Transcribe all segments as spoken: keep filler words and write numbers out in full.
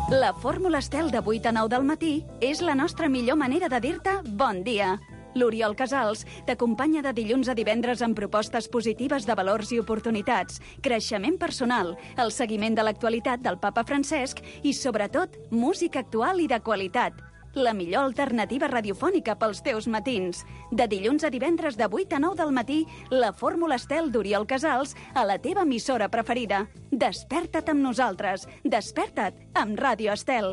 La fórmula Estel de vuit a nou del matí és la nostra millor manera de dir-te bon dia. L'Oriol Casals t'acompanya de dilluns a divendres amb propostes positives de valors i oportunitats, creixement personal, el seguiment de l'actualitat del papa Francesc i, sobretot, música actual i de qualitat. La millor alternativa radiofònica pels teus matins. De dilluns a divendres de vuit a nou del matí, la fórmula Estel d'Oriol Casals a la teva emissora preferida. Desperta't amb nosaltres. Desperta't amb Ràdio Estel.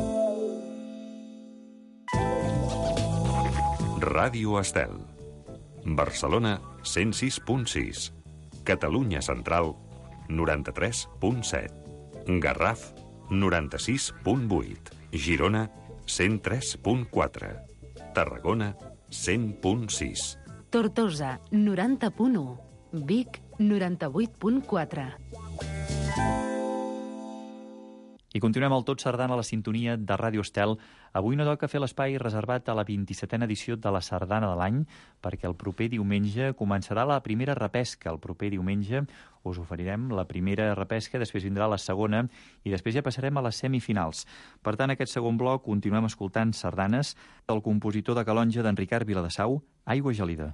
Ràdio Estel. Barcelona, cent sis punt sis. Catalunya Central, noranta-tres punt set. Garraf, noranta-sis punt vuit. Girona, cent tres punt quatre. Tarragona, cent punt sis. Tortosa, noranta punt u. Vic, noranta-vuit punt quatre. I continuem al Tot Sardana a la sintonia de Ràdio Estel. Avui no toca fer l'espai reservat a la vint-i-setena edició de la Sardana de l'any, perquè el proper diumenge començarà la primera repesca. El proper diumenge us oferirem la primera repesca, després vindrà la segona i després ja passarem a les semifinals. Per tant, aquest segon bloc continuem escoltant sardanes del compositor de Calonge d'en Ricard Viladesau, Aigua gelida.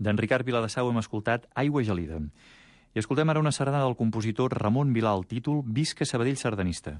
D'en Ricard Viladasau hem escoltat Aigua gelida. I escoltem ara una sardana del compositor Ramon Vilà, el títol Visca Sabadell sardanista.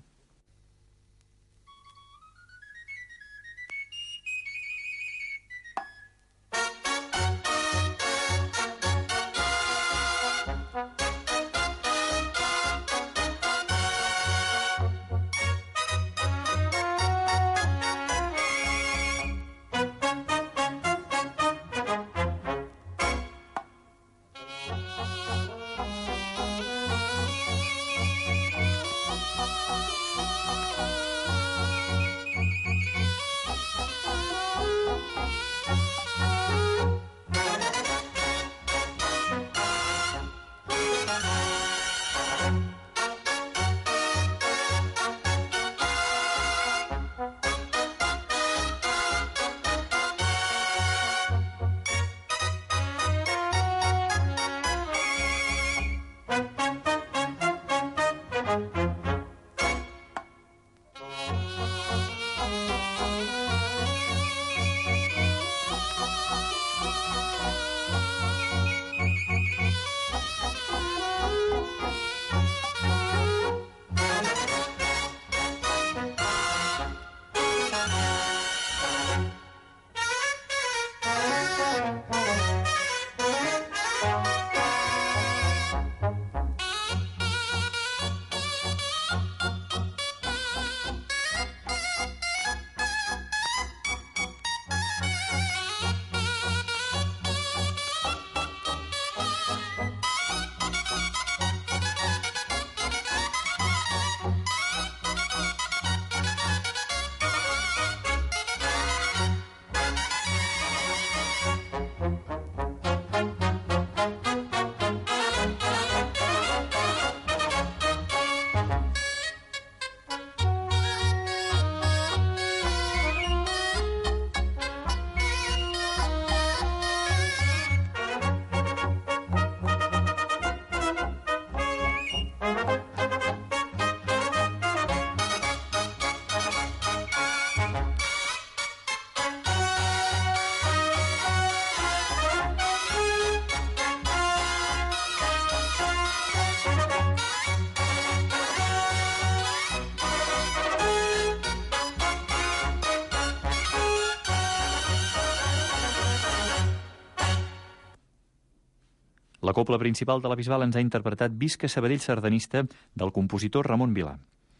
La cobla principal de la Bisbal ens ha interpretat Visca Sabadell sardanista del compositor Ramon Vilà.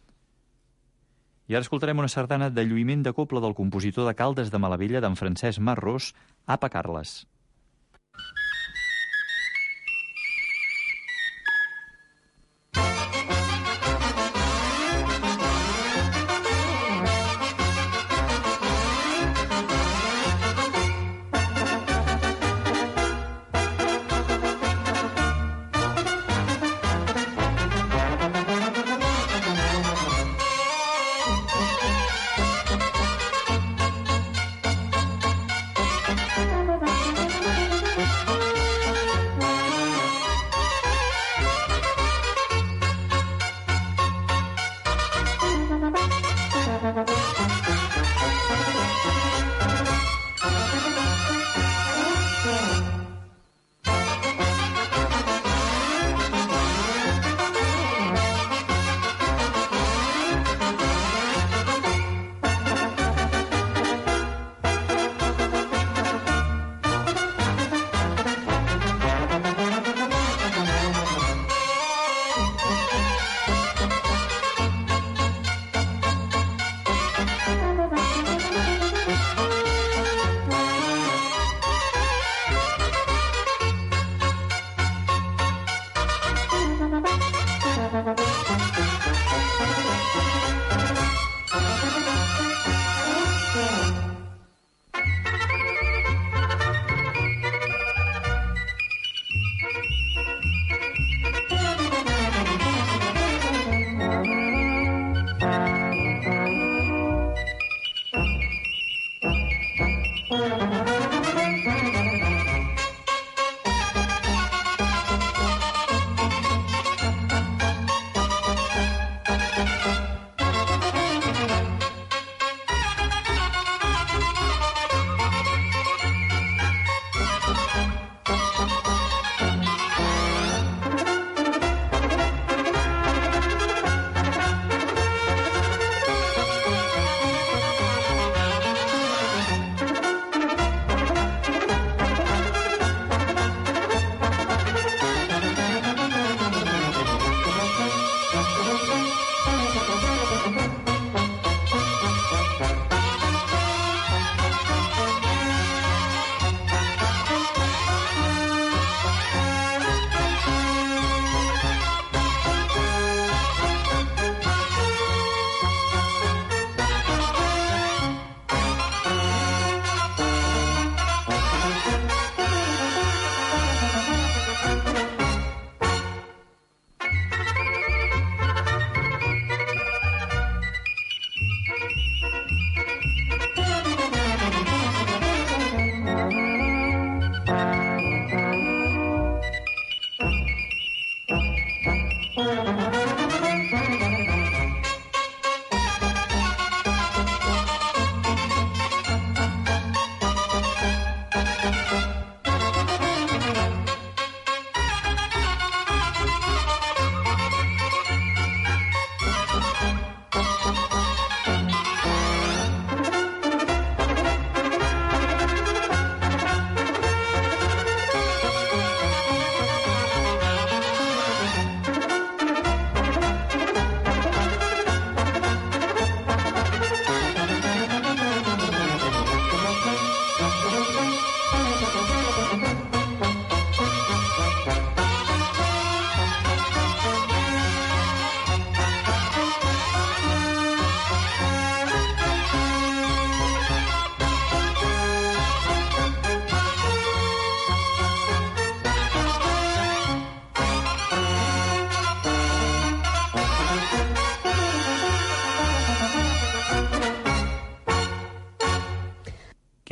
I ara escoltarem una sardana de lluïment de cobla del compositor de Caldes de Malavella, d'en Francesc Marrós, Apa Carles. Thank you.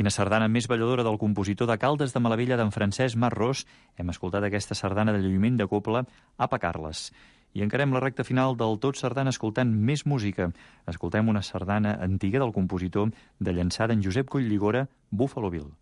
Quina sardana més balladora del compositor de Caldes de Malavella, d'en Francesc Marrós. Hem escoltat aquesta sardana de lluïment de cobla, Apa Carles. I encarem la recta final del Tot Sardana escoltant més música. Escoltem una sardana antiga del compositor de Llançà, d'en Josep Coll-Lligora, Buffalo Bill.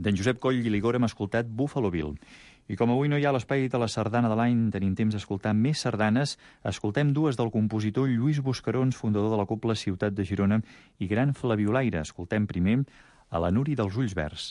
D'en Josep Coll i Ligora hem escoltat Buffalo Bill. I com avui no hi ha l'espai de la sardana de l'any, tenim temps d'escoltar més sardanes, escoltem dues del compositor Lluís Buscarons, fundador de la Cobla Ciutat de Girona i gran flabiolaire. Escoltem primer a la Núria dels Ulls Verds.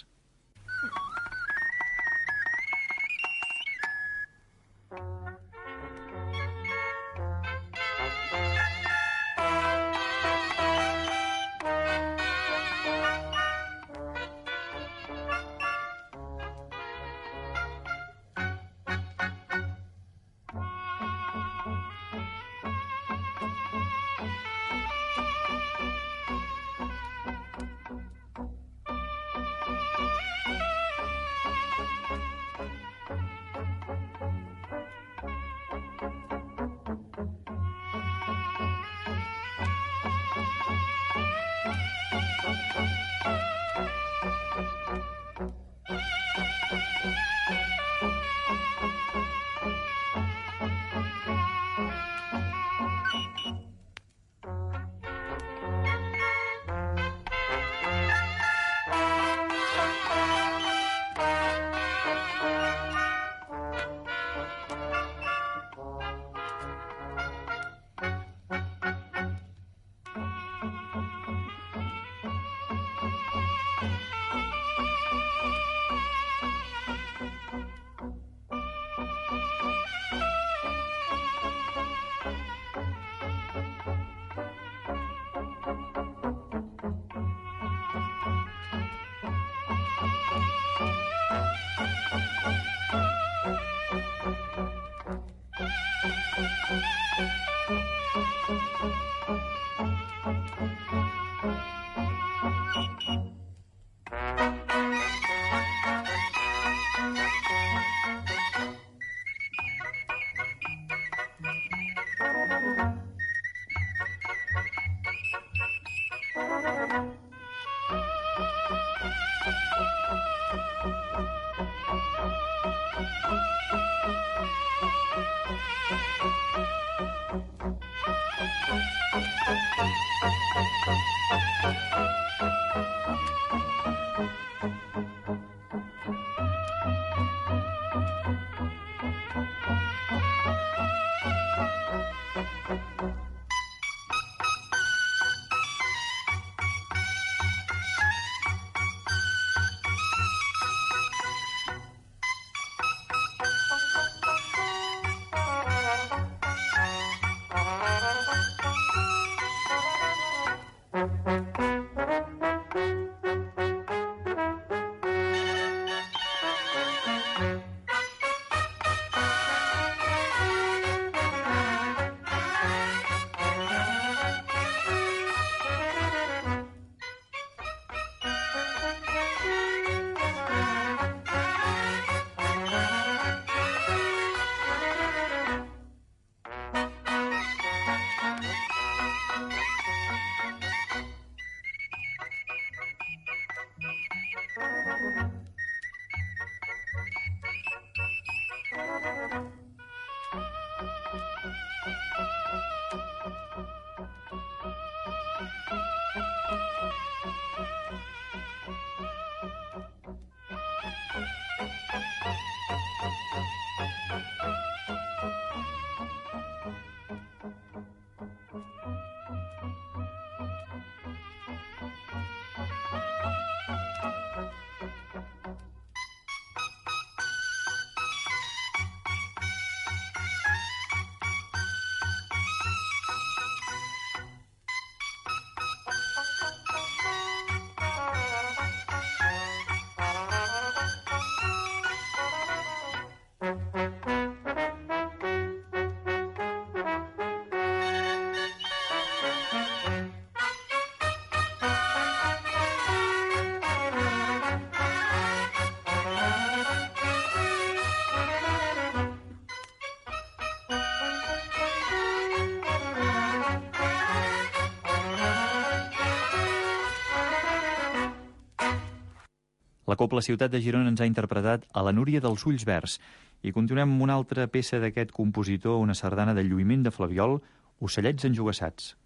La Cobla Ciutat de Girona ens ha interpretat a la Núria dels Ulls Verds. I continuem amb una altra peça d'aquest compositor, una sardana de lluïment de flabiol, Ocellets enjogassats.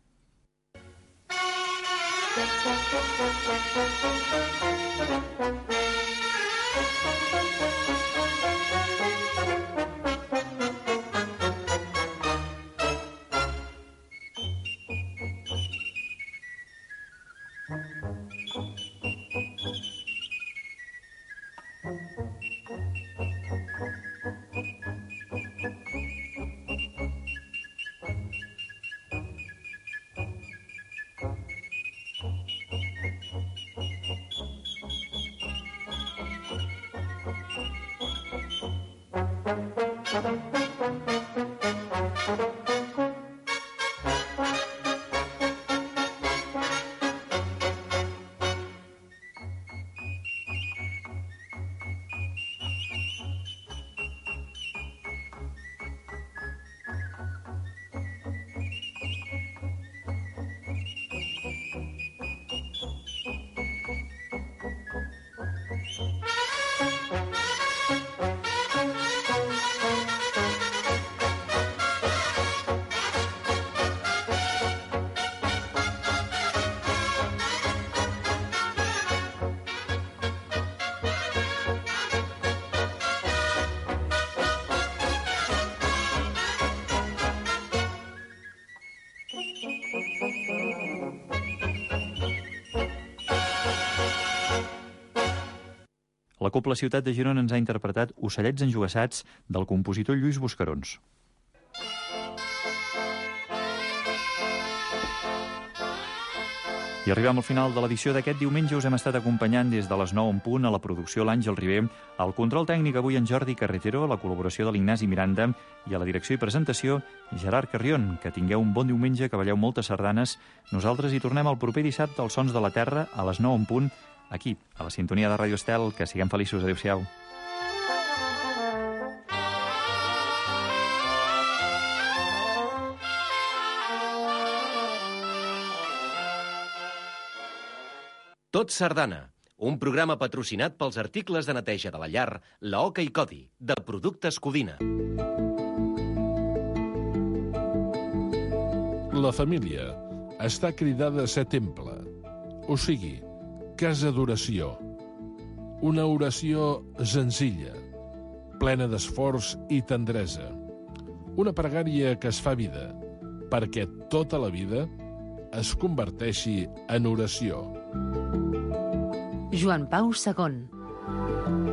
La Cobla Ciutat de Girona ens ha interpretat Ocellets enjogassats del compositor Lluís Buscarons. I arribem al final de l'edició d'aquest diumenge. Us hem estat acompanyant des de les nou en punt a la producció l'Àngel Ribé, al control tècnic avui en Jordi Carretero, a la col·laboració de l'Ignasi Miranda i a la direcció i presentació Gerard Carrion. Que tingueu un bon diumenge, que balleu moltes sardanes. Nosaltres hi tornem el proper dissabte als Sons de la Terra a les nou en punt, aquí, a la sintonia de Ràdio Estel. Que siguem feliços. Adéu-siau. Tot Sardana, un programa patrocinat pels articles de neteja de la llar, la Oca i Codi, de Productes Codina. La família està cridada a ser temple, o sigui, casa d'oració. Una oració senzilla, plena d'esforç i tendresa. Una pregària que es fa vida, perquè tota la vida es converteixi en oració. Joan Pau segon.